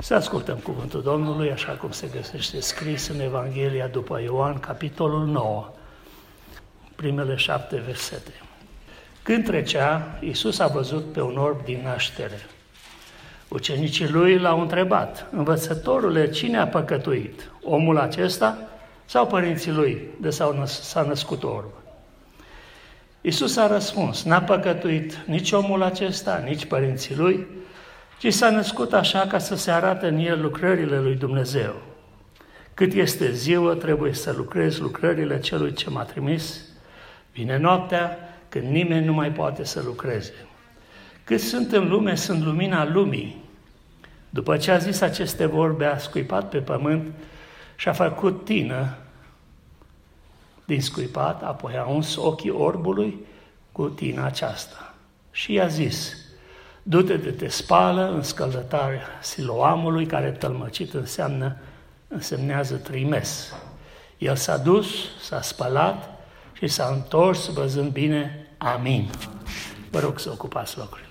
Să ascultăm cuvântul Domnului, așa cum se găsește scris în Evanghelia după Ioan, capitolul 9, primele 7 versete. Când trecea, Iisus a văzut pe un orb din naștere. Ucenicii lui l-au întrebat: Învățătorule, cine a păcătuit, omul acesta sau părinții lui de s-a născut orb? Iisus a răspuns: N-a păcătuit nici omul acesta, nici părinții lui, ci s-a născut așa ca să se arate în el lucrările lui Dumnezeu. Cât este ziua, trebuie să lucrezi lucrările celui ce m-a trimis. Vine noaptea, când nimeni nu mai poate să lucreze. Cât sunt în lume, sunt lumina lumii. După ce a zis aceste vorbe, a scuipat pe pământ și a făcut tină din scuipat, apoi a uns ochii orbului cu tina aceasta. Și i-a zis: Du-te de te spală în scăldătarea Siloamului, care tălmăcit însemnează trimes. El s-a dus, s-a spălat și s-a întors văzând bine. Amin. Vă rog să ocupați locurile.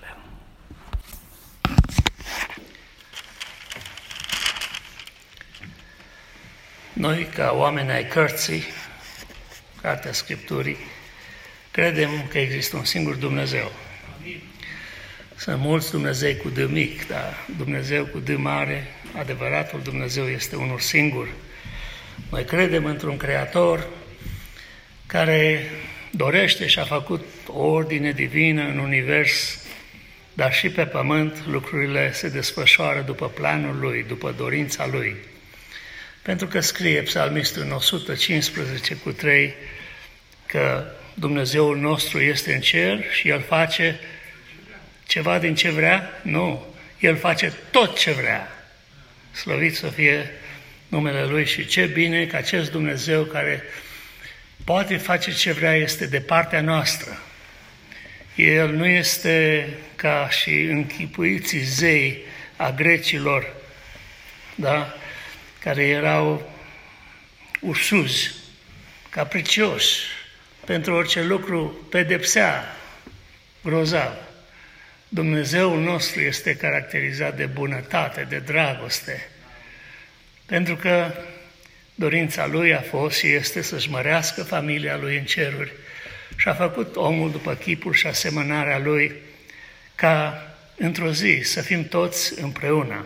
Noi, ca oameni ai cărții, Cartea Scripturii, credem că există un singur Dumnezeu. Sunt mulți Dumnezei cu D mic, dar Dumnezeu cu D mare, adevăratul Dumnezeu este unul singur. Noi credem într-un Creator care dorește și a făcut o ordine divină în univers, dar și pe pământ lucrurile se desfășoară după planul Lui, după dorința Lui. Pentru că scrie psalmistul în 115:3 că Dumnezeul nostru este în cer și El face ceva din ce vrea? Nu. El face tot ce vrea. Slăvit să fie numele Lui și ce bine că acest Dumnezeu care poate face ce vrea este de partea noastră. El nu este ca și închipuiții zei a grecilor, da? Care erau ursuzi, capricioși, pentru orice lucru pedepsea grozav. Dumnezeul nostru este caracterizat de bunătate, de dragoste, pentru că dorința Lui a fost și este să-și mărească familia Lui în ceruri și a făcut omul după chipul și asemănarea Lui ca într-o zi să fim toți împreună.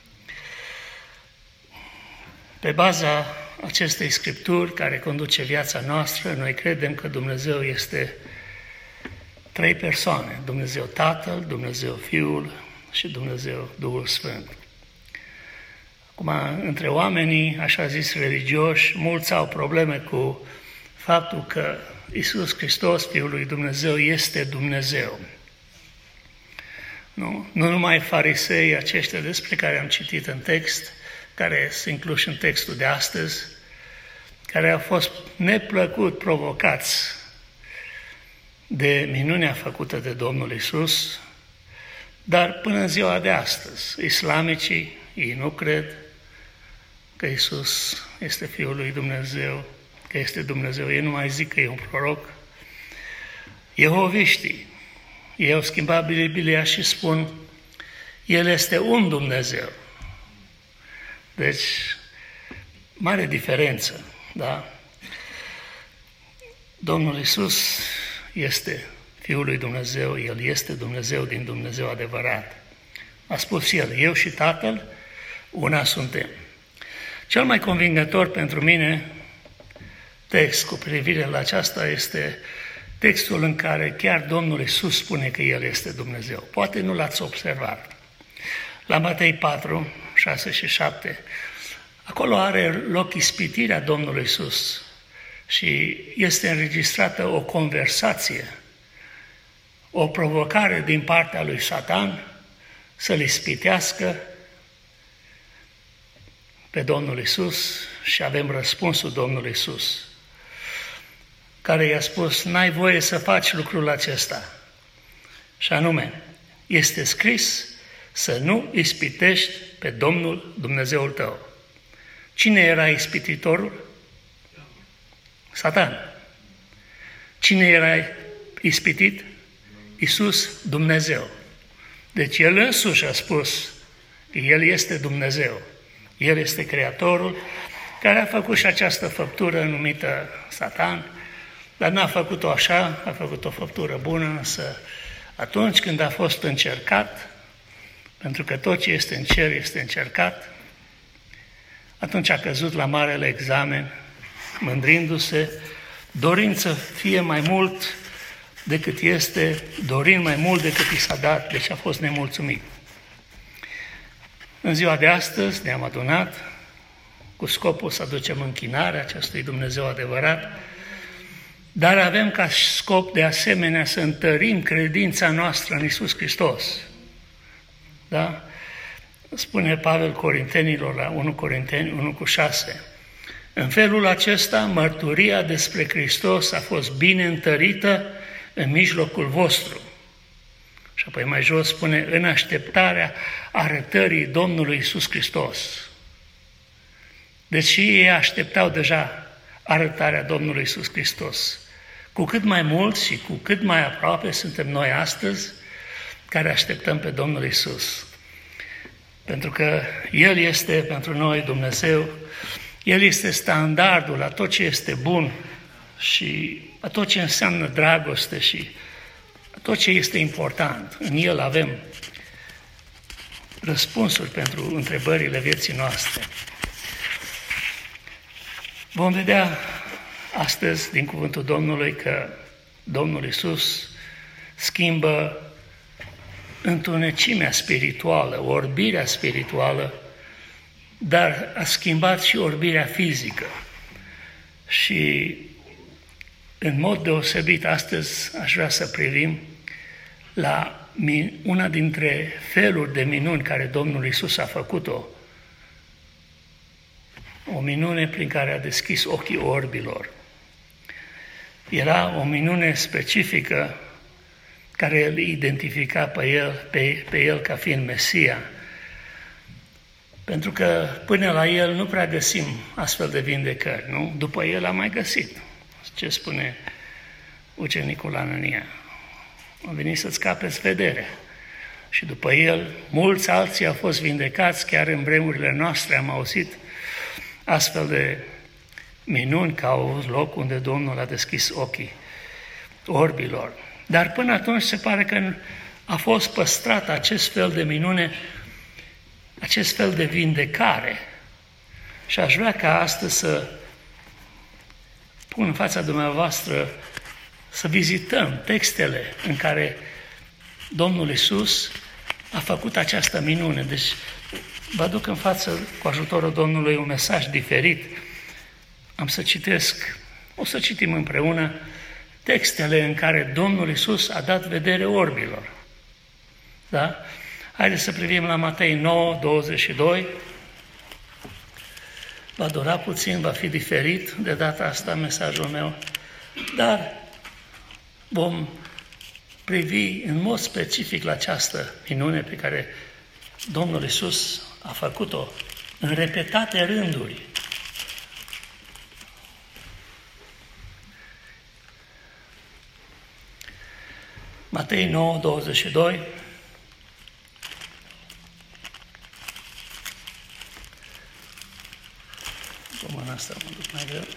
Pe baza acestei Scripturi care conduce viața noastră, noi credem că Dumnezeu este trei persoane: Dumnezeu Tatăl, Dumnezeu Fiul și Dumnezeu Duhul Sfânt. Acum, între oamenii, așa zis, religioși, mulți au probleme cu faptul că Iisus Hristos, Fiul lui Dumnezeu, este Dumnezeu. Nu numai farisei aceștia despre care am citit în text, care sunt incluși în textul de astăzi, care au fost neplăcut provocați de minunea făcută de Domnul Iisus, dar până în ziua de astăzi, islamicii, ei nu cred că Iisus este Fiul lui Dumnezeu, că este Dumnezeu, ei nu mai zic că e un proroc. Jehoviștii, ei au schimbat Biblia și spun: El este un Dumnezeu. Deci, mare diferență, da? Domnul Iisus este Fiul lui Dumnezeu, El este Dumnezeu din Dumnezeu adevărat. A spus El: Eu și Tatăl, una suntem. Cel mai convingător pentru mine text cu privire la aceasta este textul în care chiar Domnul Iisus spune că El este Dumnezeu. Poate nu l-ați observat. La Matei 4, 6 și 7, acolo are loc ispitirea Domnului Iisus și este înregistrată o conversație, o provocare din partea lui Satan să-L ispitească pe Domnul Iisus și avem răspunsul Domnului Iisus, care i-a spus: N-ai voie să faci lucrul acesta. Și anume, este scris să nu ispitești pe Domnul Dumnezeul tău. Cine era ispititorul? Satan. Cine era ispitit? Iisus, Dumnezeu. Deci El însuși a spus: El este Dumnezeu. El este Creatorul care a făcut și această făptură numită Satan, dar n-a făcut-o așa, a făcut o făptură bună, însă atunci când a fost încercat, pentru că tot ce este în cer este încercat, atunci a căzut la marele examen, mândrindu-se, dorind să fie mai mult decât este, dorind mai mult decât i s-a dat, deci a fost nemulțumit. În ziua de astăzi ne-am adunat cu scopul să aducem închinarea acestui Dumnezeu adevărat, dar avem ca scop de asemenea să întărim credința noastră în Iisus Hristos. Da? Spune Pavel Corintenilor la 1 Corinteni 1:6. În felul acesta, mărturia despre Hristos a fost bine întărită în mijlocul vostru. Și apoi mai jos spune, în așteptarea arătării Domnului Iisus Hristos. Deci și ei așteptau deja arătarea Domnului Iisus Hristos. Cu cât mai mulți și cu cât mai aproape suntem noi astăzi care așteptăm pe Domnul Iisus. Pentru că El este pentru noi Dumnezeu, El este standardul la tot ce este bun și la tot ce înseamnă dragoste și tot ce este important. În El avem răspunsuri pentru întrebările vieții noastre. Vom vedea astăzi din cuvântul Domnului că Domnul Iisus schimbă întunecimea spirituală, orbirea spirituală, dar a schimbat și orbirea fizică. Și în mod deosebit astăzi aș vrea să privim la una dintre feluri de minuni care Domnul Iisus a făcut-o. O minune prin care a deschis ochii orbilor. Era o minune specifică care îl identifica pe el ca fiind Mesia. Pentru că până la el nu prea găsim astfel de vindecări, nu? După el am mai găsit. Ce spune ucenicul Anania? A venit să-ți capeți vederea. Și după el, mulți alții au fost vindecați, chiar în vremurile noastre am auzit astfel de minuni că au avut loc unde Domnul a deschis ochii orbilor. Dar până atunci se pare că a fost păstrat acest fel de minune, acest fel de vindecare. Și aș vrea ca astăzi să pun în fața dumneavoastră să vizităm textele în care Domnul Iisus a făcut această minune. Deci vă aduc în față cu ajutorul Domnului un mesaj diferit. Am să citesc, o să citim împreună textele în care Domnul Iisus a dat vedere orbilor. Da? Haideți să privim la Matei 9:22. Va dura puțin, va fi diferit de data asta mesajul meu, dar vom privi în mod specific la această minune pe care Domnul Iisus a făcut-o în repetate rânduri. Matei 9:22. Mâna asta mă duc mai greu.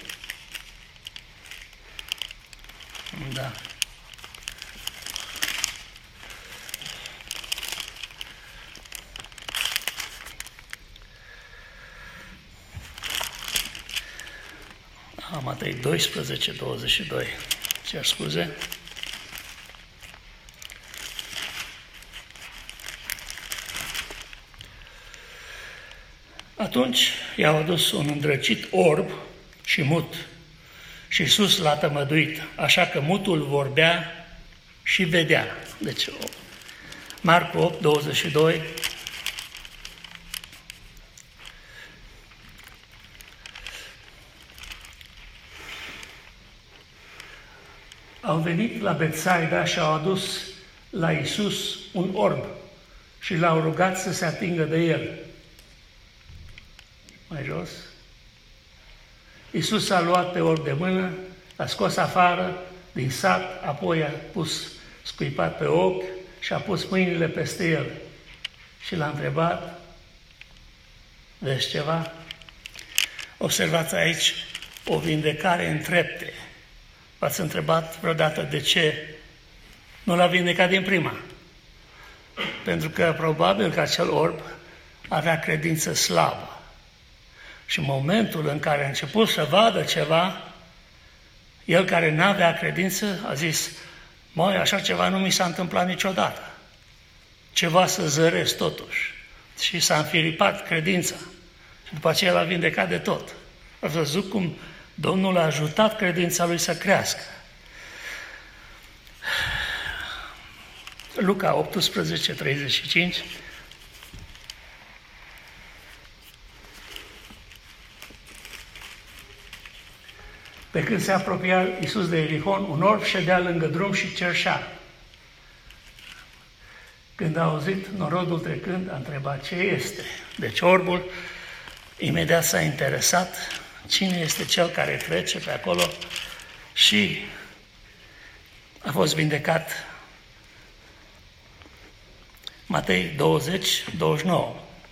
Da. Matei 12:22. Cer scuze. Atunci i-au adus un îndrăcit orb și mut și Iisus l-a tămăduit, așa că mutul vorbea și vedea. Deci, Marcu 8:22. Au venit la Betsaida și au adus la Iisus un orb și l-au rugat să se atingă de el. Mai jos. Iisus a luat pe orb de mână, l-a scos afară din sat, apoi a pus scuipat pe ochi și a pus mâinile peste el. Și l-a întrebat, Vezi ceva? Observați aici o vindecare în trepte. V-ați întrebat vreodată de ce nu l-a vindecat din prima? Pentru că probabil că acel orb avea credință slabă. Și în momentul în care a început să vadă ceva, el care n-avea credință a zis: măi, așa ceva nu mi s-a întâmplat niciodată. Ceva să zăresc totuși. Și s-a înfiripat credința. Și după aceea l-a vindecat de tot. A văzut cum Domnul a ajutat credința lui să crească. Luca 18:35. Pe când se apropia Iisus de Ierihon, un orb ședea lângă drum și cerșea. Când a auzit norodul trecând, a întrebat ce este. Deci orbul imediat s-a interesat cine este cel care trece pe acolo și a fost vindecat. Matei 20:29.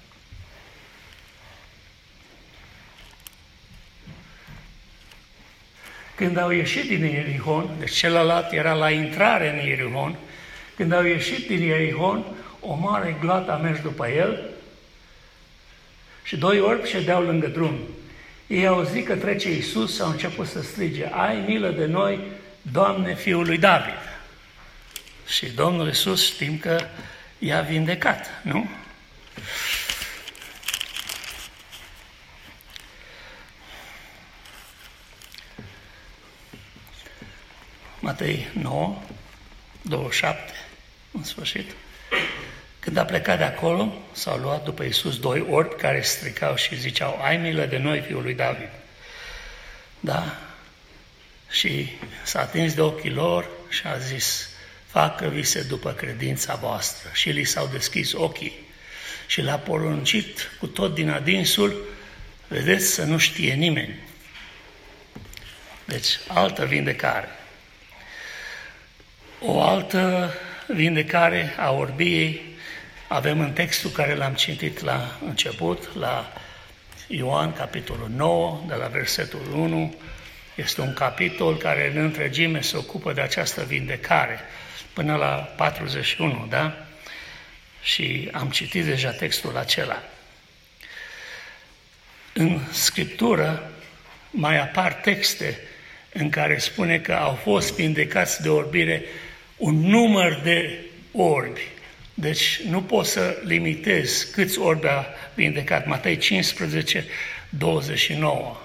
Când au ieșit din Ierihon, deci celălalt era la intrare în Ierihon, când au ieșit din Ierihon, o mare gloată a mers după el și doi orbi ședeau lângă drum. Ei au auzit că trece Iisus și au început să strige: ai milă de noi, Doamne, Fiul lui David! Și Domnul Iisus știm că i-a vindecat, nu? Matei 9:27, în sfârșit. Când a plecat de acolo, s-au luat după Iisus doi orbi care stricau și ziceau: ai milă de noi, Fiul lui David! Da? Și s-a atins de ochii lor și a zis: facă vise după credința voastră. Și li s-au deschis ochii și l-a poruncit cu tot din adinsul: vedeți să nu știe nimeni. Deci, altă vindecare. O altă vindecare a orbiei avem în textul care l-am citit la început, la Ioan, capitolul 9, de la versetul 1. Este un capitol care în întregime se ocupă de această vindecare, până la 41, da? Și am citit deja textul acela. În Scriptură mai apar texte în care spune că au fost vindecați de orbire un număr de orbi. Deci nu poți să limitezi câți orbi a vindecat. Matei 15:29.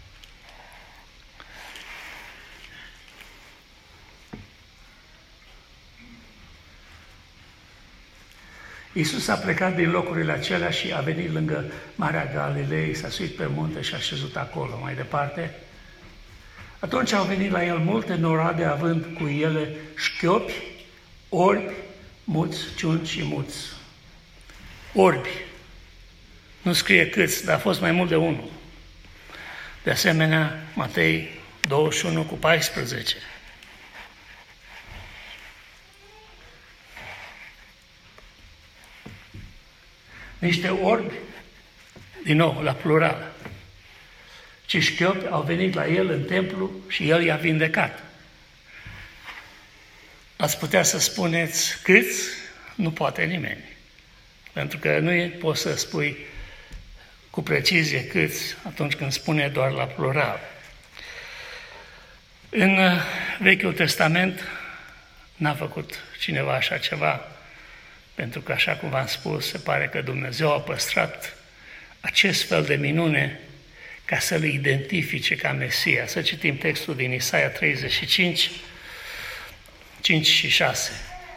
Iisus a plecat din locurile acelea și a venit lângă Marea Galilei, s-a suit pe munte și a șezut acolo. Mai departe, atunci au venit la el multe noroade, având cu ele șchiopi, orbi, muți, ciuni și muți. Orbi. Nu scrie câți, dar a fost mai mult de unul. De asemenea, Matei 21:14. Niște orbi, din nou, la plural, ci șchiopi au venit la el în templu și el i-a vindecat. Ați putea să spuneți câți? Nu poate nimeni. Pentru că nu poți să spui cu precizie câți atunci când spune doar la plural. În Vechiul Testament n-a făcut cineva așa ceva, pentru că, așa cum v-am spus, se pare că Dumnezeu a păstrat acest fel de minune ca să-L identifice ca Mesia. Să citim textul din Isaia 35, 5 și 6.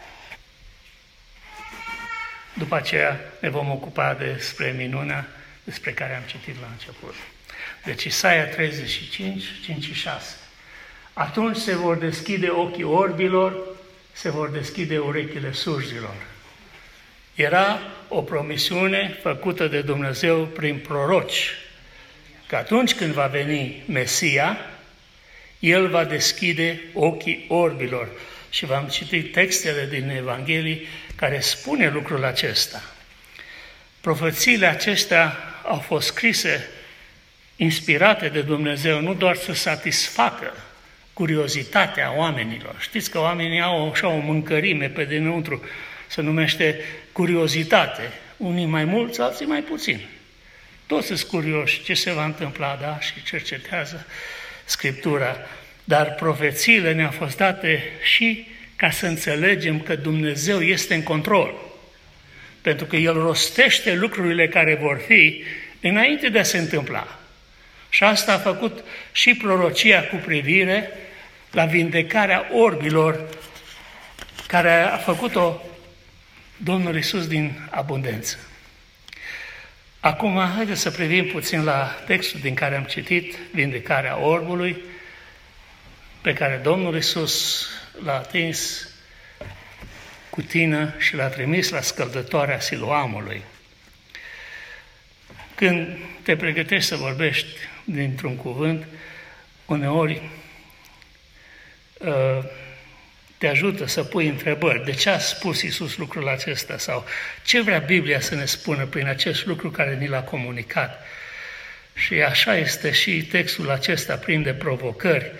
După aceea ne vom ocupa despre minunea despre care am citit la început. Deci Isaia 35, 5 și 6. Atunci se vor deschide ochii orbilor, se vor deschide urechile surzilor. Era o promisiune făcută de Dumnezeu prin proroci, că atunci când va veni Mesia, El va deschide ochii orbilor. Și v-am citit textele din Evanghelii care spune lucrul acesta. Profețiile acestea au fost scrise, inspirate de Dumnezeu, nu doar să satisfacă curiozitatea oamenilor. Știți că oamenii au așa o mâncărime pe dinăuntru, se numește curiozitate. Unii mai mulți, alții mai puțin. Toți sunt curioși ce se va întâmpla, da? Și cercetează Scriptura. Dar profețiile ne-au fost date și ca să înțelegem că Dumnezeu este în control. Pentru că El rostește lucrurile care vor fi înainte de a se întâmpla. Și asta a făcut și prorocia cu privire la vindecarea orbilor, care a făcut-o Domnul Iisus din abundență. Acum, haideți să privim puțin la textul din care am citit, vindecarea orbului, pe care Domnul Iisus l-a atins cu tină și l-a trimis la scăldătoarea Siloamului. Când te pregătești să vorbești dintr-un cuvânt, uneori te ajută să pui întrebări. De ce a spus Iisus lucrul acesta? Sau ce vrea Biblia să ne spună prin acest lucru care ni l-a comunicat? Și așa este și textul acesta plin de provocări.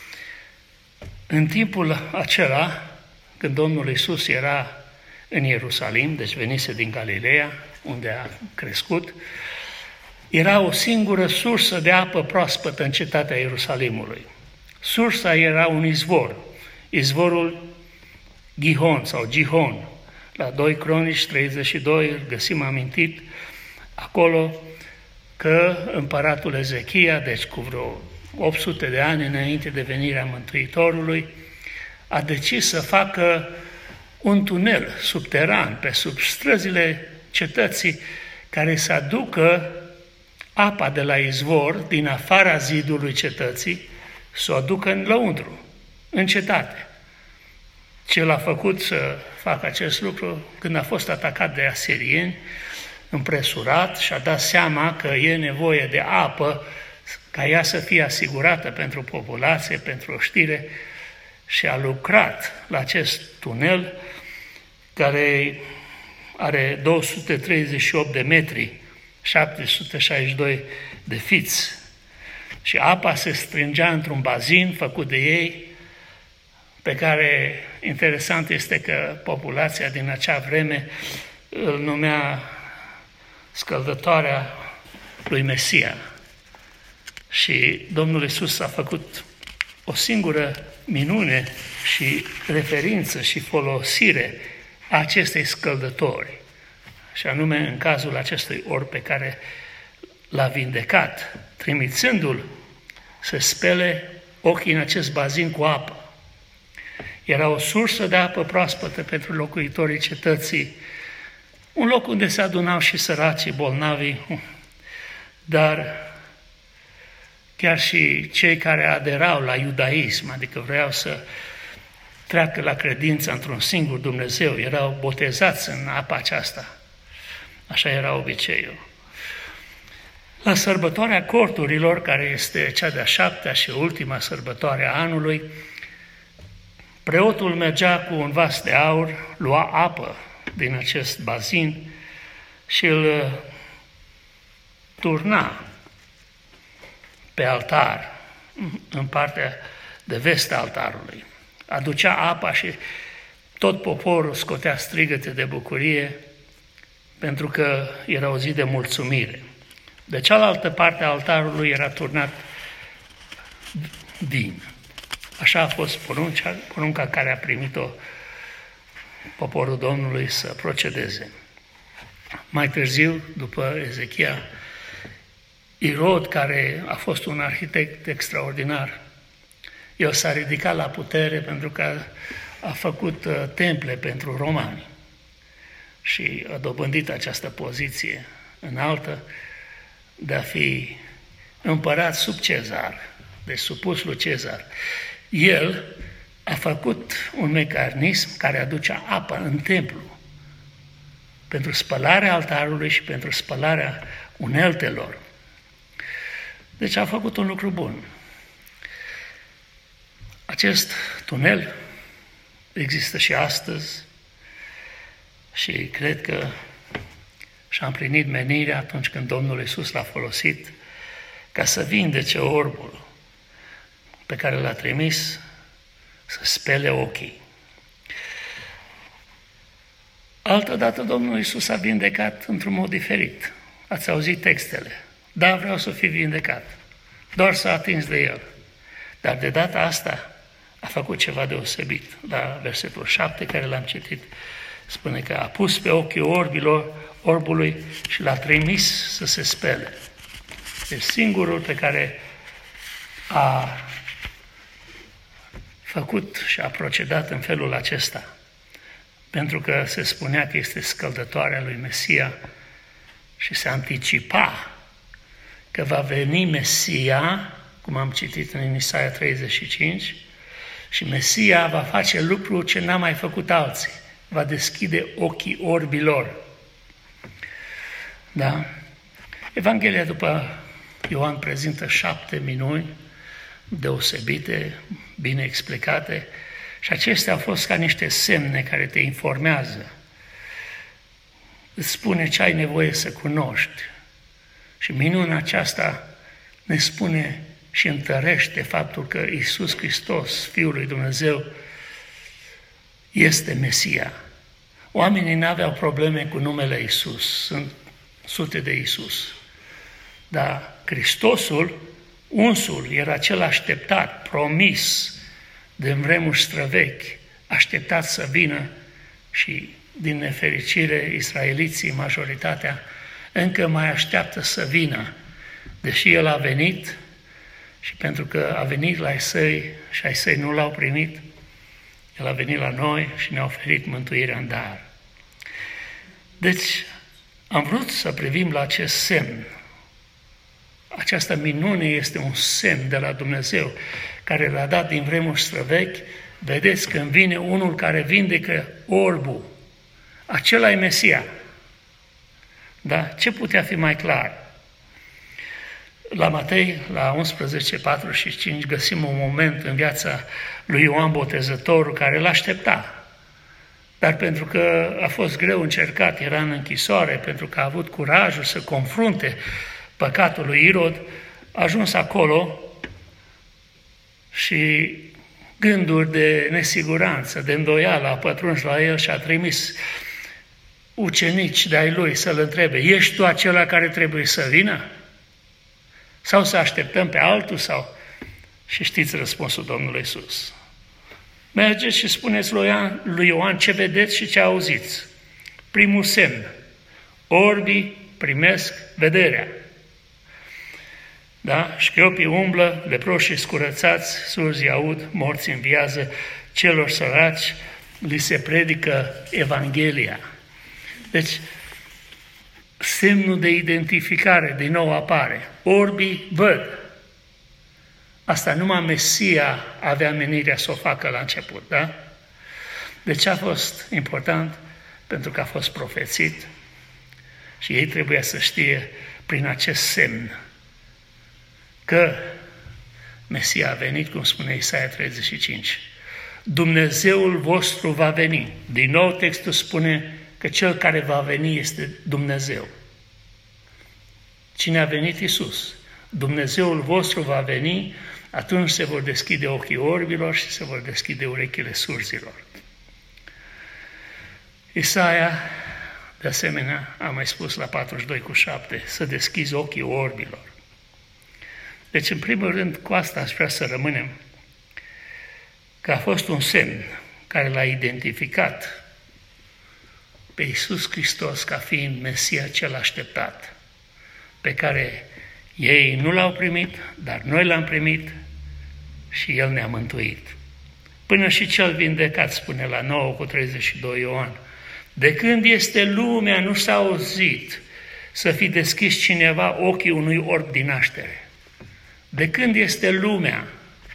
În timpul acela, când Domnul Iisus era în Ierusalim, deci venise din Galileea, unde a crescut, era o singură sursă de apă proaspătă în cetatea Ierusalimului. Sursa era un izvor, izvorul Gihon sau Gihon. La 2 Cronici 32 îl găsim amintit acolo că împăratul Ezechia, deci cu vreo 800 de ani înainte de venirea Mântuitorului, a decis să facă un tunel subteran pe sub străzile cetății care să aducă apa de la izvor din afara zidului cetății, să o aducă în lăuntru, în cetate. Ce l-a făcut să facă acest lucru când a fost atacat de asirieni, împresurat și a dat seama că e nevoie de apă ca ea să fie asigurată pentru populație, pentru oștire, și a lucrat la acest tunel care are 238 de metri, 762 de fiți. Și apa se strângea într-un bazin făcut de ei, pe care, interesant este că populația din acea vreme îl numea scăldătoarea lui Mesia. Și Domnul Iisus a făcut o singură minune și referință și folosire a acestei scăldători, și anume în cazul acestui orb pe care l-a vindecat, trimițându-l să spele ochii în acest bazin cu apă. Era o sursă de apă proaspătă pentru locuitorii cetății, un loc unde se adunau și săracii, bolnavii, dar chiar și cei care aderau la iudaism, adică vreau să treacă la credință într-un singur Dumnezeu, erau botezați în apa aceasta. Așa era obiceiul. La sărbătoarea corturilor, care este cea de-a 7-a și ultima sărbătoare a anului, preotul mergea cu un vas de aur, lua apă din acest bazin și îl turna pe altar, în partea de vest a altarului. Aducea apa și tot poporul scotea strigăte de bucurie, pentru că era o zi de mulțumire. De cealaltă parte a altarului era turnat vin. Așa a fost porunca care a primit-o poporul Domnului să procedeze. Mai târziu, după Ezechia, Irod, care a fost un arhitect extraordinar, el s-a ridicat la putere pentru că a făcut temple pentru romani și a dobândit această poziție înaltă de a fi împărat sub Cezar, deci supus lui Cezar. El a făcut un mecanism care aducea apă în templu pentru spălarea altarului și pentru spălarea uneltelor. Deci a făcut un lucru bun. Acest tunel există și astăzi și cred că și a împlinit menirea atunci când Domnul Iisus l-a folosit ca să vindece orbul pe care l-a trimis să spele ochii. Altădată Domnul Iisus a vindecat într-un mod diferit. Ați auzit textele. Da, vreau să fiu vindecat. Doar s-a atins de el. Dar de data asta a făcut ceva deosebit. La versetul 7 care l-am citit, spune că a pus pe ochii orbului și l-a trimis să se spele. E singurul pe care a făcut și a procedat în felul acesta. Pentru că se spunea că este scăldătoarea lui Mesia și se anticipa că va veni Mesia, cum am citit în Isaia 35, și Mesia va face lucru ce n-a mai făcut alții. Va deschide ochii orbilor. Da? Evanghelia după Ioan prezintă 7 minuni deosebite, bine explicate, și acestea au fost ca niște semne care te informează. Îți spune ce ai nevoie să cunoști. Și minunea aceasta ne spune și întărește faptul că Iisus Hristos, Fiul lui Dumnezeu, este Mesia. Oamenii n-aveau probleme cu numele Iisus, sunt sute de Iisus. Dar Hristosul, unsul, era cel așteptat, promis, de vremuri străvechi, așteptat să vină și, din nefericire, israeliții, majoritatea, încă mai așteaptă să vină, deși El a venit și pentru că a venit la ai săi și ai săi nu l-au primit, El a venit la noi și ne-a oferit mântuirea în dar. Deci, am vrut să privim la acest semn. Această minune este un semn de la Dumnezeu, care l-a dat din vremuri străvechi. Vedeți, când vine unul care vindecă orbul, acela e Mesia. Da? Ce putea fi mai clar? La Matei, la 11:45, găsim un moment în viața lui Ioan Botezătorul care l-aștepta. Dar pentru că a fost greu încercat, era în închisoare, pentru că a avut curajul să confrunte păcatul lui Irod, a ajuns acolo și gânduri de nesiguranță, de îndoială a pătruns la el și a trimis ucenici de-ai lui să-l întrebe: ești tu acela care trebuie să vină? Sau să așteptăm pe altul? Și știți răspunsul Domnului Iisus. Mergeți și spuneți lui Ioan ce vedeți și ce auziți. Primul semn: orbii primesc vederea. Da? Șchiopii umblă, leproșii scurățați, surzi aud, morți înviază, celor săraci li se predică Evanghelia. Deci, semnul de identificare din nou apare. Orbii văd. Asta numai Mesia avea menirea să o facă la început, da? De ce a fost important? Pentru că a fost profețit și ei trebuia să știe prin acest semn că Mesia a venit, cum spune Isaia 35. Dumnezeul vostru va veni. Din nou textul spune că cel care va veni este Dumnezeu. Cine a venit? Iisus. Dumnezeul vostru va veni, atunci se vor deschide ochii orbilor și se vor deschide urechile surzilor. Isaia, de asemenea, a mai spus la 42:7, să deschizi ochii orbilor. Deci, în primul rând, cu asta aș vrea să rămânem, că a fost un semn care l-a identificat pe Iisus Hristos ca fiind Mesia cel așteptat, pe care ei nu l-au primit, dar noi l-am primit și El ne-a mântuit. Până și cel vindecat, spune la 9:32 Ioan, de când este lumea nu s-a auzit să fi deschis cineva ochii unui orb din naștere. De când este lumea?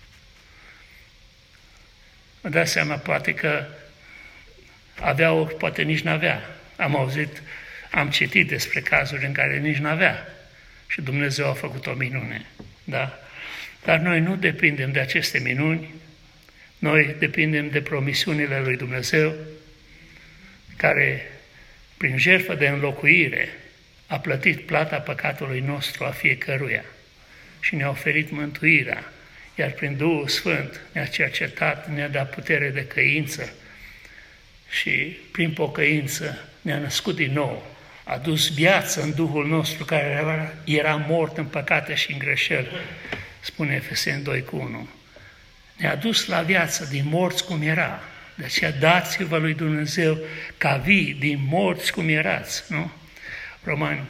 Mă dați seama, poate că avea ochi, poate nici n-avea. Am auzit, am citit despre cazuri în care nici n-avea. Și Dumnezeu a făcut o minune. Da? Dar noi nu depindem de aceste minuni, noi depindem de promisiunile lui Dumnezeu, care, prin jertfă de înlocuire, a plătit plata păcatului nostru a fiecăruia și ne-a oferit mântuirea, iar prin Duhul Sfânt ne-a cercetat, ne-a dat putere de căință și prin pocăință ne-a născut din nou, a dus viață în Duhul nostru care era mort în păcate și în greșeli, spune Efeseni 2:1. Ne-a dus la viață din morți cum era. De aceea dați-vă lui Dumnezeu ca vii din morți cum erați, nu? Romani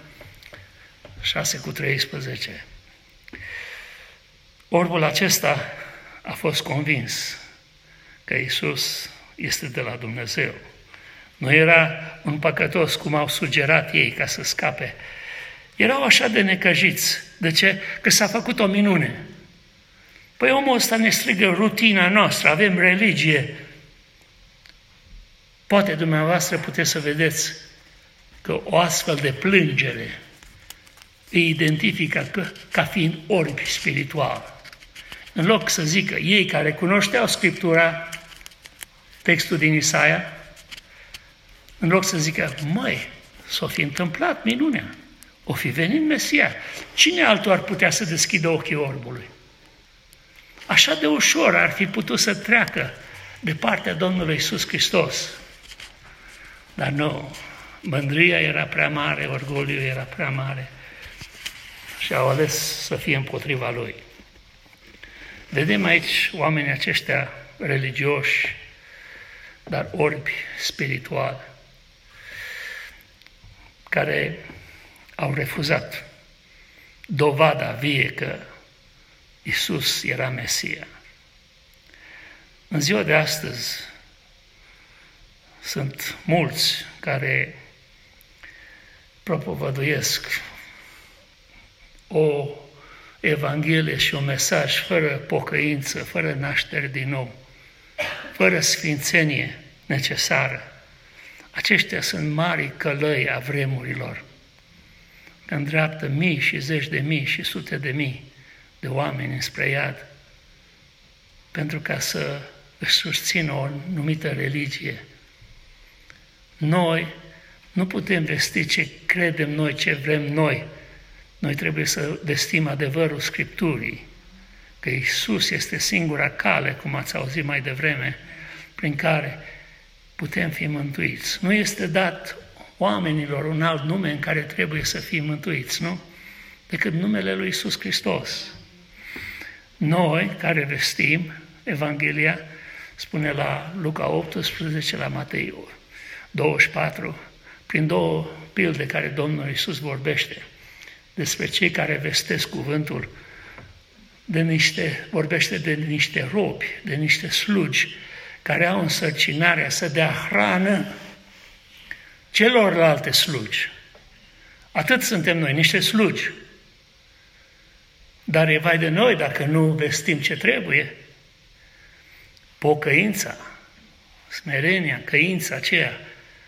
6:13. Orbul acesta a fost convins că Iisus este de la Dumnezeu. Nu era un păcătos cum au sugerat ei ca să scape. Erau așa de necăjiți. De ce? Că s-a făcut o minune. Păi omul ăsta ne strigă rutina noastră, avem religie. Poate dumneavoastră puteți să vedeți că o astfel de plângere îi identifică ca fiind orbi spiritual. În loc să zică ei care cunoșteau Scriptura, textul din Isaia, în loc să zică, măi, s-o fi întâmplat minunea, o fi venit Mesia, cine altul ar putea să deschidă ochii orbului? Așa de ușor ar fi putut să treacă de partea Domnului Iisus Hristos. Dar nu, mândria era prea mare, orgoliul era prea mare și au ales să fie împotriva lui. Vedem aici oamenii aceștia religioși, dar orbi spirituali, care au refuzat dovada vie că Iisus era Mesia. În ziua de astăzi sunt mulți care propovăduiesc o Evanghelie și un mesaj fără pocăință, fără naștere din nou, fără sfințenie necesară. Aceștia sunt mari călăi a vremurilor, că îndreaptă mii și zeci de mii și sute de mii de oameni înspre iad, pentru ca să își susțină o numită religie. Noi nu putem vesti ce credem noi, ce vrem noi. Noi trebuie să vestim adevărul Scripturii, că Iisus este singura cale, cum ați auzit mai devreme, prin care putem fi mântuiți. Nu este dat oamenilor un alt nume în care trebuie să fie mântuiți, nu? Decât numele lui Iisus Hristos. Noi, care vestim Evanghelia, spune la Luca 18, la Matei 24, prin două pilde care Domnul Iisus vorbește despre cei care vestesc cuvântul, vorbește de niște robi, de niște slugi, care au însărcinarea să dea hrană celorlalte slugi. Atât suntem noi, niște slugi. Dar e vai de noi dacă nu vestim ce trebuie. Pocăința, smerenia, căința aceea,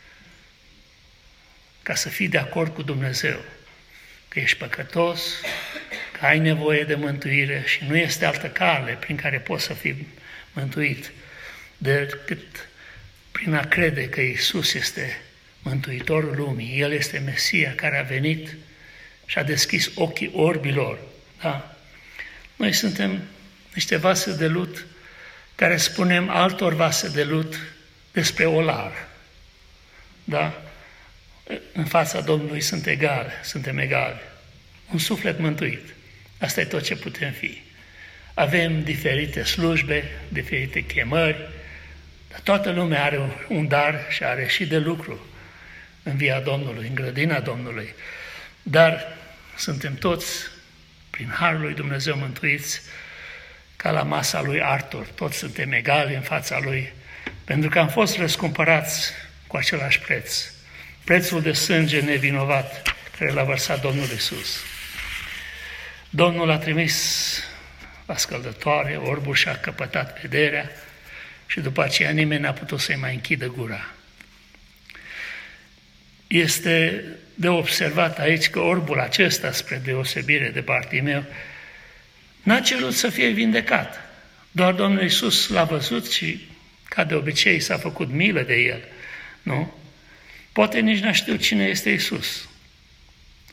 ca să fii de acord cu Dumnezeu, că ești păcătos, că ai nevoie de mântuire și nu este altă cale prin care poți să fii mântuit decât prin a crede că Iisus este Mântuitorul lumii, El este Mesia care a venit și a deschis ochii orbilor. Da? Noi suntem niște vase de lut care spunem altor vase de lut despre olar. Da? În fața Domnului suntem egali. Un suflet mântuit. Asta e tot ce putem fi. Avem diferite slujbe, diferite chemări, dar toată lumea are un dar și are și de lucru în via Domnului, în grădina Domnului. Dar suntem toți, prin Harul lui Dumnezeu, mântuiți ca la masa lui Artur. Toți suntem egali în fața lui, pentru că am fost răscumpărați cu același preț. Prețul de sânge nevinovat care l-a vărsat Domnul Iisus. Domnul a trimis la scăldătoare, orbul și-a căpătat vederea și după aceea nimeni n-a putut să-i mai închidă gura. Este de observat aici că orbul acesta, spre deosebire de Bartimeu, n-a cerut să fie vindecat. Doar Domnul Iisus l-a văzut și, ca de obicei, s-a făcut milă de el. Nu? Poate nici n-a știut cine este Iisus.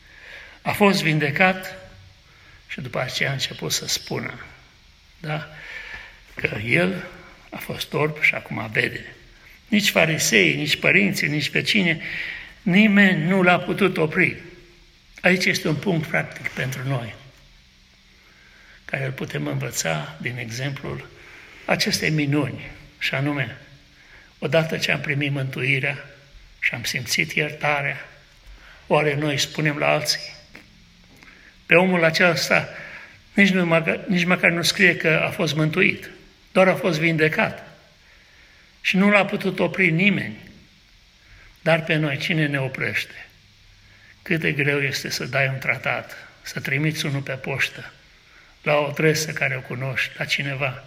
A fost vindecat și după aceea a început să spună, da? Că el a fost orb și acum vede. Nici farisei, nici părinții, nici pe cine, nimeni nu l-a putut opri. Aici este un punct practic pentru noi, care îl putem învăța din exemplul acestei minuni, și anume, odată ce am primit mântuirea și am simțit iertarea, oare noi spunem la alții? Pe omul acesta nici măcar nu scrie că a fost mântuit, doar a fost vindecat. Și nu l-a putut opri nimeni. Dar pe noi, cine ne oprește? Cât de greu este să dai un tratat, să trimiți unul pe poștă, la o adresă care o cunoști, la cineva.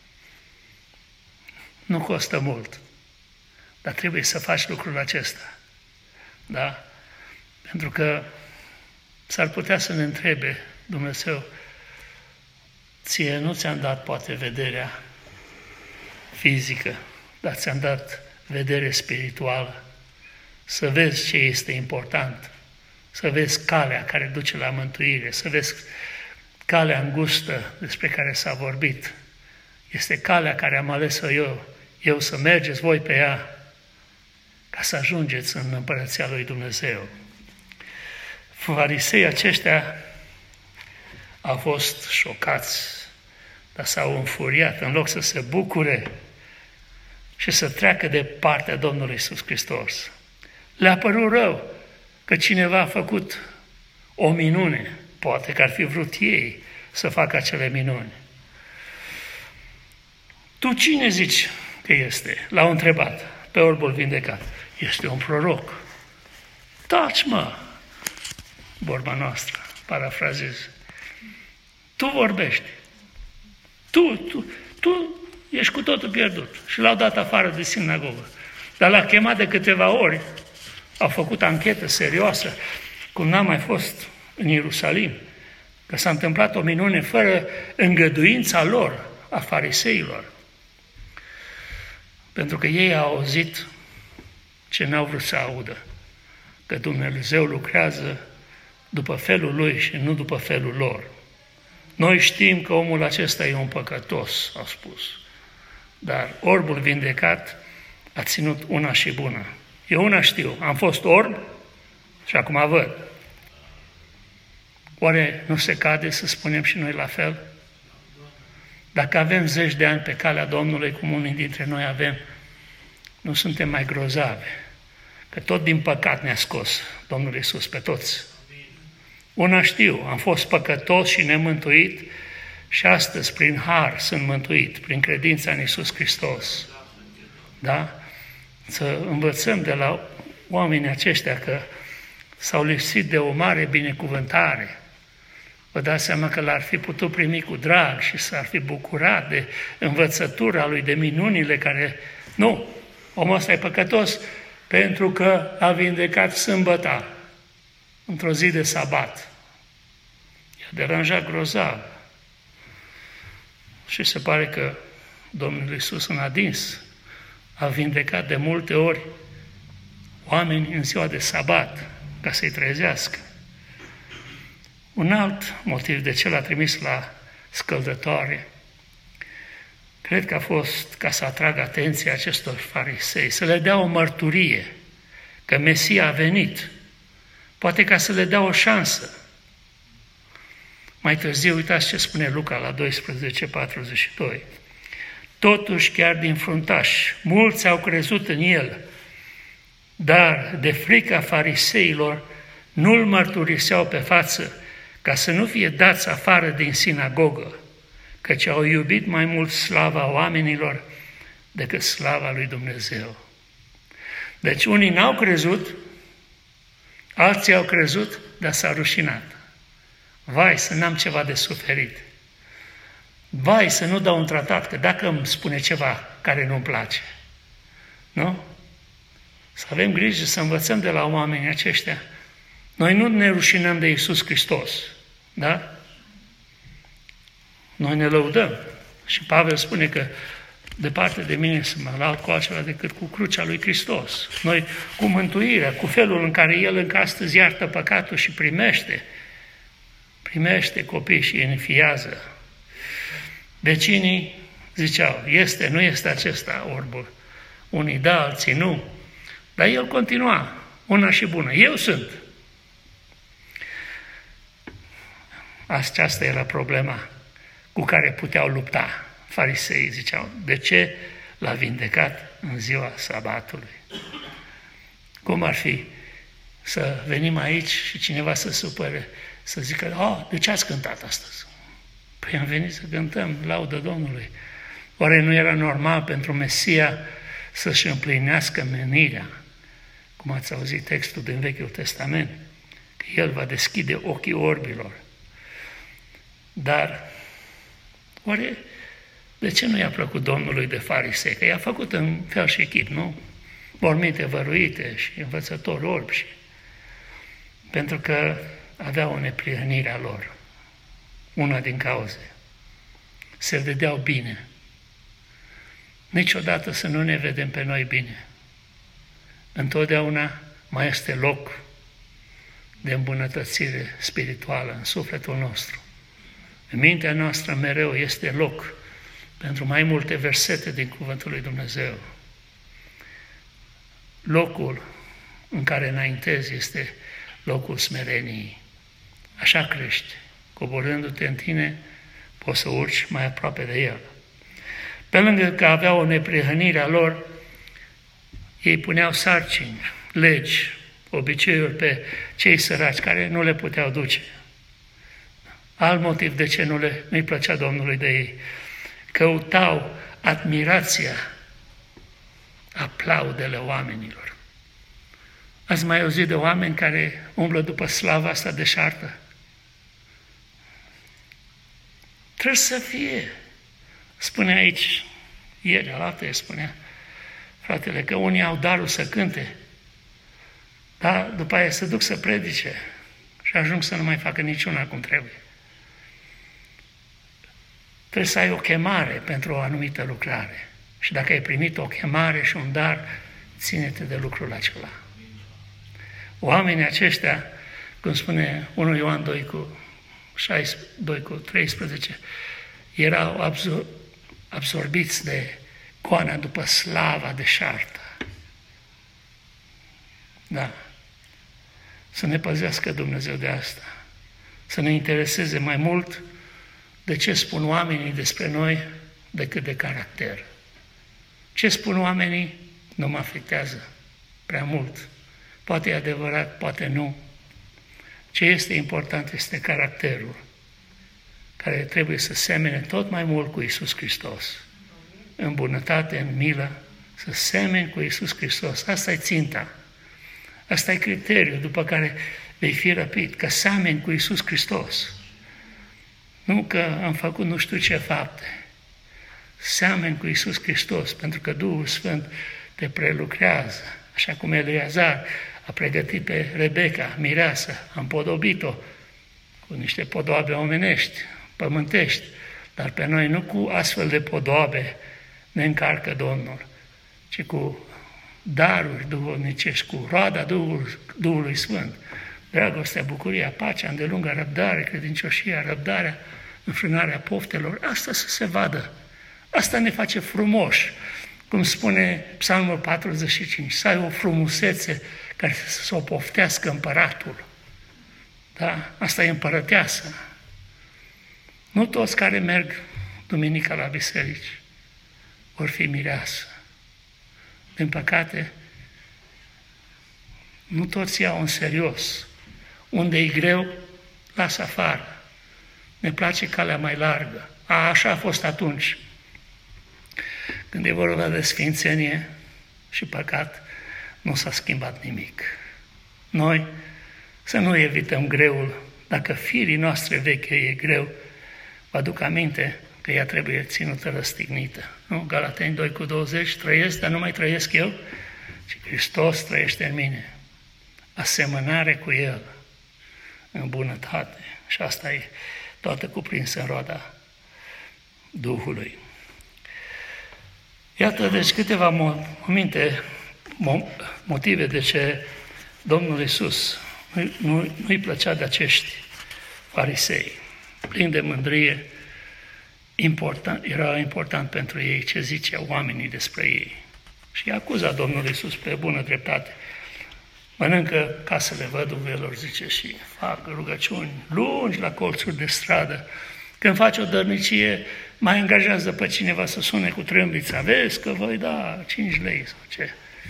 Nu costă mult, dar trebuie să faci lucrul acesta. Da? Pentru că s-ar putea să ne întrebe Dumnezeu, ție nu ți-am dat poate vederea fizică, dar ți-am dat vedere spirituală, să vezi ce este important, să vezi calea care duce la mântuire, să vezi calea îngustă despre care s-a vorbit. Este calea care am ales-o eu să mergeți voi pe ea, ca să ajungeți în Împărăția lui Dumnezeu. Farisei aceștia au fost șocați, dar s-au înfuriat, în loc să se bucure și să treacă de partea Domnului Iisus Hristos. Le-a părut rău că cineva a făcut o minune, poate că ar fi vrut ei să facă acele minuni. Tu cine zici că este? L-au întrebat pe orbul vindecat. Este un proroc. Taci, mă! Vorba noastră, parafrazez. Tu vorbești. Tu ești cu totul pierdut. Și l-au dat afară de sinagogă. Dar l-a chemat de câteva ori. Au făcut anchetă serioasă, cum n-a mai fost în Ierusalim, că s-a întâmplat o minune fără îngăduința lor, a fariseilor. Pentru că ei au auzit ce n-au vrut să audă, că Dumnezeu lucrează după felul Lui și nu după felul lor. Noi știm că omul acesta e un păcătos, au spus, dar orbul vindecat a ținut una și bună. Eu una știu, am fost orb și acum văd. Oare nu se cade să spunem și noi la fel? Dacă avem 10 de ani pe calea Domnului, cum unii dintre noi avem, nu suntem mai grozavi, că tot din păcat ne-a scos Domnul Iisus pe toți. Una știu, am fost păcătos și nemântuit și astăzi, prin har, sunt mântuit, prin credința în Iisus Hristos. Da? Să învățăm de la oamenii aceștia că s-au lipsit de o mare binecuvântare. Vă dați seama că l-ar fi putut primi cu drag și s-ar fi bucurat de învățătura lui, de minunile care... Nu, omul ăsta e păcătos pentru că a vindecat sâmbăta, într-o zi de sabat. I-a deranjat grozav. Și se pare că Domnul Iisus în adins a vindecat de multe ori oameni în ziua de sabat, ca să-i trezească. Un alt motiv de ce l-a trimis la scăldătoare, cred că a fost ca să atragă atenția acestor farisei, să le dea o mărturie că Mesia a venit, poate ca să le dea o șansă. Mai târziu, uitați ce spune Luca la 12:42. Totuși, chiar din fruntași, mulți au crezut în el, dar de frica fariseilor nu-l mărturiseau pe față, ca să nu fie dați afară din sinagogă, căci au iubit mai mult slava oamenilor decât slava lui Dumnezeu. Deci unii n-au crezut, alții au crezut, dar s-au rușinat. Vai, să n-am ceva de suferit. Vai, să nu dau un tratat, că dacă îmi spune ceva care nu-mi place. Nu? Să avem grijă să învățăm de la oamenii aceștia. Noi nu ne rușinăm de Iisus Hristos, da? Noi ne lăudăm. Și Pavel spune că departe de mine să mă laud cu altceva decât cu crucea lui Hristos. Noi cu mântuirea, cu felul în care El încă astăzi iartă păcatul și primește primește copii și îi înfiază. Vecinii ziceau, este, nu este acesta orbul. Unii da, alții nu. Dar el continua, una și bună. Eu sunt. Aceasta era problema cu care puteau lupta. Fariseii ziceau, de ce l-a vindecat în ziua sabatului? Cum ar fi să venim aici și cineva să supere, să zică, de ce ați cântat astăzi? Păi am venit să cântăm laudă Domnului. Oare nu era normal pentru Mesia să-și împlinească menirea? Cum ați auzit textul din Vechiul Testament, că El va deschide ochii orbilor. Dar, oare de ce nu i-a plăcut Domnului de farisei? Că i-a făcut în fel și chip, nu? Morminte văruite și învățători orbi. Pentru că aveau o neprihănire a lor. Una din cauze. Se vedeau bine. Niciodată să nu ne vedem pe noi bine. Întotdeauna mai este loc de îmbunătățire spirituală în sufletul nostru. În mintea noastră mereu este loc pentru mai multe versete din Cuvântul lui Dumnezeu. Locul în care înaintezi este locul smereniei. Așa crești. Coborându-te în tine, poți să urci mai aproape de El. Pe lângă că aveau o neprihănire a lor, ei puneau sarcini, legi, obiceiuri pe cei săraci care nu le puteau duce. Alt motiv de ce nu-i plăcea Domnului de ei. Căutau admirația, aplaudele oamenilor. Ați mai auzit de oameni care umblă după slava asta deșartă? Trebuie să fie. Spune aici, ieri, alaltă spunea fratele, că unii au darul să cânte, dar după aia se duc să predice și ajung să nu mai facă niciuna cum trebuie. Trebuie să ai o chemare pentru o anumită lucrare. Și dacă ai primit o chemare și un dar, ține-te de lucrul acela. Oamenii aceștia, cum spune 1 Ioan 2 cu 13, erau absorbiți de goana după slava deșartă. Da. Să ne păzească Dumnezeu de asta. Să ne intereseze mai mult de ce spun oamenii despre noi decât de caracter. Ce spun oamenii nu mă afectează prea mult. Poate e adevărat, poate nu. Ce este important este caracterul, care trebuie să semene tot mai mult cu Iisus Hristos. În bunătate, în milă, să semeni cu Iisus Hristos. Asta e ținta. Asta e criteriul după care vei fi răpit, că semeni cu Iisus Hristos. Nu că am făcut nu știu ce fapte. Seameni cu Iisus Hristos, pentru că Duhul Sfânt te prelucrează, așa cum Eleazar a pregătit pe Rebecca, mireasă, a împodobit-o cu niște podoabe omenești, pământești, dar pe noi nu cu astfel de podoabe ne încarcă Domnul, ci cu daruri duhovnicești, cu roada Duhului Sfânt, dragostea, bucuria, pacea, îndelungă răbdare, credincioșia, răbdarea, înfrânarea poftelor, asta să se vadă. Asta ne face frumoși, cum spune Psalmul 45, să ai o frumusețe care să o poftească împăratul. Da? Asta e împărăteasă. Nu toți care merg duminica la biserici vor fi mireasă. Din păcate, nu toți iau în serios. Unde e greu, lasă afară. Ne place calea mai largă. Așa a fost atunci. Când e vorba de sfințenie și păcat, nu s-a schimbat nimic. Noi să nu evităm greul. Dacă firii noastre veche e greu, vă aduc aminte că ea trebuie ținută răstignită. Nu? Galateni 2 cu 20, trăiesc, dar nu mai trăiesc eu, ci Hristos trăiește în mine. Asemănare cu El, în bunătate. Și asta e toată cuprinsă în roada Duhului. Iată, deci, câteva motive de ce Domnul Iisus nu-i plăcea de acești farisei, plini de mândrie, era important pentru ei ce ziceau oamenii despre ei. Și acuza Domnul Iisus pe bună dreptate. Mănâncă casele văduvelor, zice, și fac rugăciuni lungi la colțuri de stradă. Când faci o dărnicie, mai angajează pe cineva să sune cu trâmbița. Vezi că voi da 5 lei sau ce.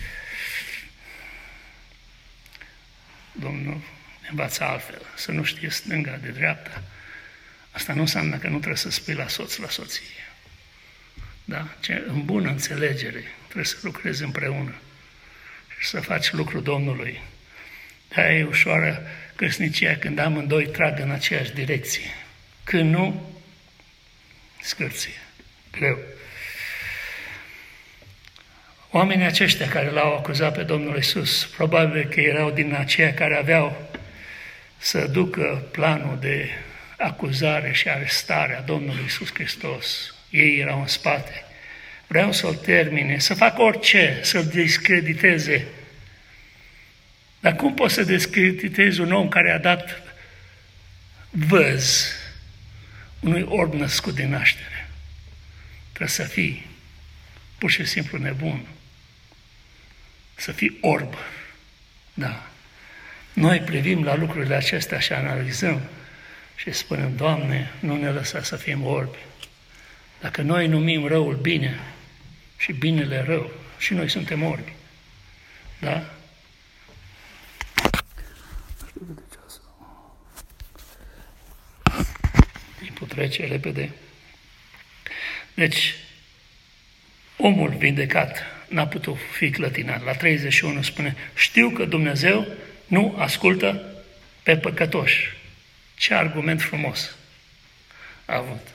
Domnul ne învață altfel, să nu știe stânga de dreapta. Asta nu înseamnă că nu trebuie să spui la soț, la soție. Da? În bună înțelegere trebuie să lucrezi împreună și să faci lucrul Domnului. De-aia e ușoară căsnicia când amândoi trag în aceeași direcție. Când nu, scârție, greu. Oamenii aceștia care l-au acuzat pe Domnul Iisus, probabil că erau din aceia care aveau să ducă planul de acuzare și arestare a Domnului Iisus Hristos. Ei erau în spate. Vreau să-l termine, să facă orice, să-l discrediteze. Dar cum poți să discreditezi un om care a dat văz unui orb născut din naștere? Trebuie să fii pur și simplu nebun. Să fii orb. Da. Noi privim la lucrurile acestea și analizăm și spunem, Doamne, nu ne lăsa să fim orbi. Dacă noi numim răul bine și binele rău, și noi suntem orbi. Da? Timpul trece repede. Deci, omul vindecat n-a putut fi clătinat. La 31 spune, știu că Dumnezeu nu ascultă pe păcătoși. Ce argument frumos a avut.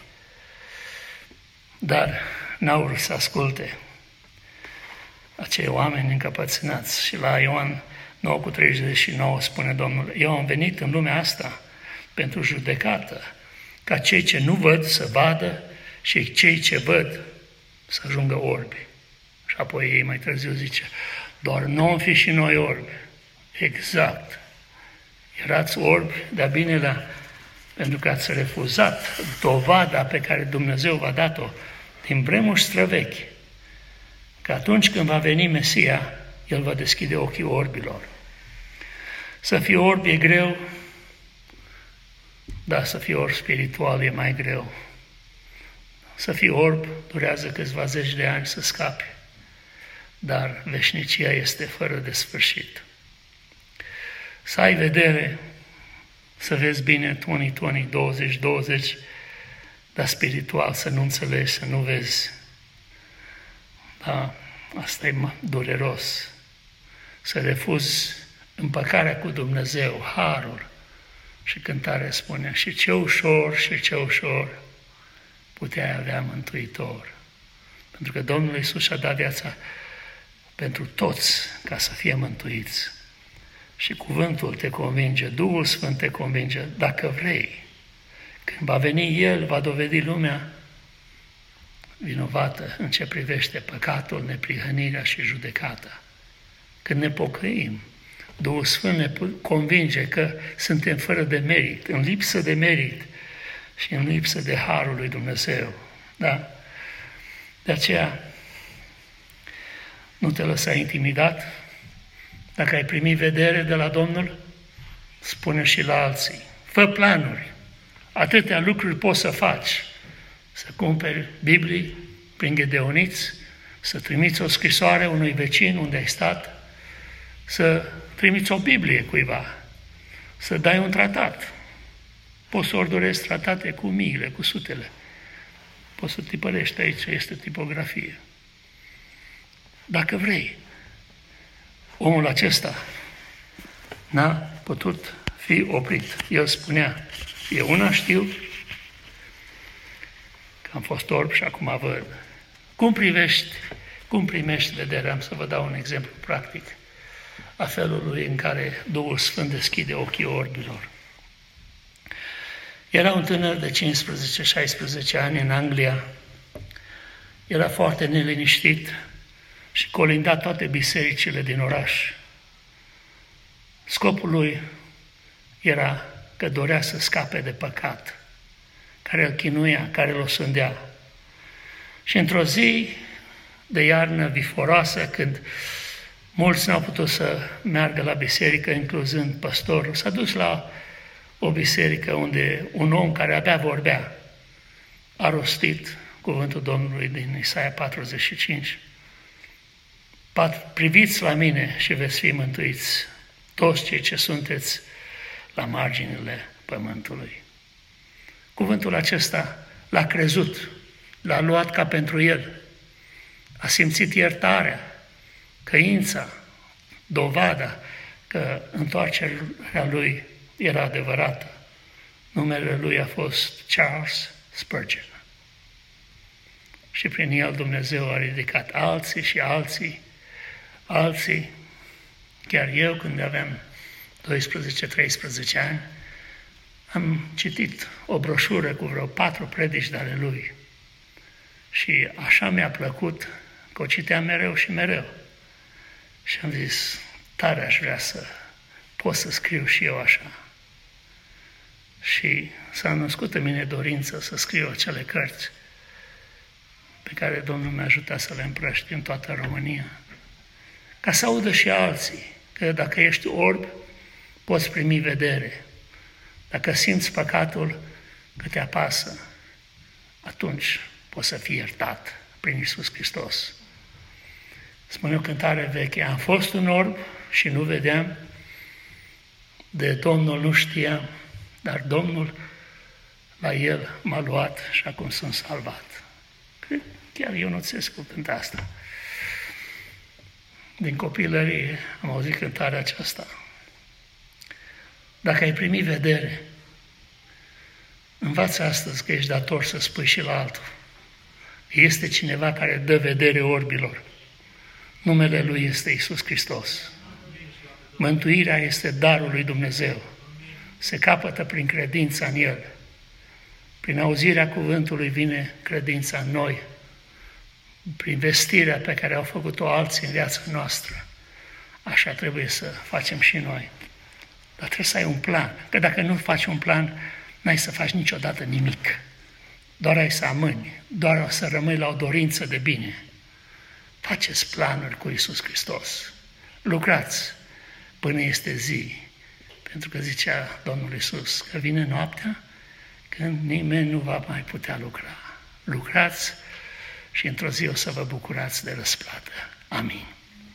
Dar n-au vrut să asculte acei oameni încăpățânați. Și la Ioan 9:39 spune Domnul, eu am venit în lumea asta pentru judecată, ca cei ce nu văd să vadă și cei ce văd să ajungă orbi. Și apoi ei mai târziu zice, doar nu am fi și noi orbi. Exact. Erați orbi de-a binelea pentru că ați refuzat dovada pe care Dumnezeu v-a dat-o din vremuri străvechi, că atunci când va veni Mesia, El va deschide ochii orbilor. Să fii orb e greu, dar să fii orb spiritual e mai greu. Să fii orb durează câțiva zeci de ani să scapi, dar veșnicia este fără de sfârșit. Să ai vedere, să vezi bine 2020, dar spiritual să nu înțelegi, să nu vezi. Da, asta e dureros. Să refuzi împăcarea cu Dumnezeu, harul. Și cântarea spune, și ce ușor puteai avea Mântuitor. Pentru că Domnul Iisus și-a dat viața pentru toți ca să fie mântuiți. Și cuvântul te convinge, Duhul Sfânt te convinge, dacă vrei. Când va veni El, va dovedi lumea vinovată în ce privește păcatul, neprihănirea și judecata. Când ne pocăim, Duhul Sfânt ne convinge că suntem fără de merit, în lipsă de merit și în lipsă de harul lui Dumnezeu. Da? De aceea, nu te lăsa intimidat. Dacă ai primit vedere de la Domnul, spune și la alții. Fă planuri. Atâtea lucruri poți să faci. Să cumperi Biblii prin Gedeoniți, să trimiți o scrisoare unui vecin unde ai stat, să trimiți o Biblie cuiva, să dai un tratat. Poți să ordonezi tratate cu miile, cu sutele. Poți să tipărești aici, este tipografie. Dacă vrei. Omul acesta n-a putut fi oprit. El spunea, eu una știu că am fost orb și acum văd. Cum primești vederea? Am să vă dau un exemplu practic a felului în care Duhul Sfânt deschide ochii orbilor. Era un tânăr de 15-16 ani în Anglia, era foarte neliniștit și colinda toate bisericile din oraș. Scopul lui era că dorea să scape de păcat, care îl chinuia, care îl osândea. Și într-o zi de iarnă viforoasă, când mulți n-au putut să meargă la biserică, incluzând păstorul, s-a dus la o biserică unde un om care abia vorbea a rostit cuvântul Domnului din Isaia 45. Priviți la mine și veți fi mântuiți, toți cei ce sunteți la marginile pământului. Cuvântul acesta l-a crezut, l-a luat ca pentru el, a simțit iertarea, căința, dovada că întoarcerea lui era adevărată. Numele lui a fost Charles Spurgeon. Și prin el Dumnezeu a ridicat alții și alții. Chiar eu, când aveam 12-13 ani, am citit o broșură cu vreo 4 predici de ale lui. Și așa mi-a plăcut că o citeam mereu și mereu. Și am zis, tare aș vrea să pot să scriu și eu așa. Și s-a născut în mine dorință să scriu acele cărți pe care Domnul mi-a ajutat să le împrăști în toată România. Ca să audă și alții că dacă ești orb, poți primi vedere. Dacă simți păcatul că te apasă, atunci poți să fii iertat prin Iisus Hristos. Spune o cântare veche, am fost un orb și nu vedeam, de Domnul nu știam, dar Domnul la el m-a luat și acum sunt salvat. Chiar Ionuțescu cântă asta. Din copilărie am auzit cântarea aceasta. Dacă ai primit vedere, învață astăzi că ești dator să spui și la altul. Este cineva care dă vedere orbilor. Numele Lui este Iisus Hristos. Mântuirea este darul lui Dumnezeu. Se capătă prin credința în El. Prin auzirea cuvântului vine credința în noi. Prin vestirea pe care au făcut-o alții în viața noastră. Așa trebuie să facem și noi. Dar trebuie să ai un plan. Că dacă nu faci un plan, n-ai să faci niciodată nimic. Doar ai să amâni. Doar o să rămâi la o dorință de bine. Faceți planuri cu Iisus Hristos. Lucrați până este zi. Pentru că zicea Domnul Iisus că vine noaptea când nimeni nu va mai putea lucra. Lucrați și într-o zi o să vă bucurați de răsplată. Amin.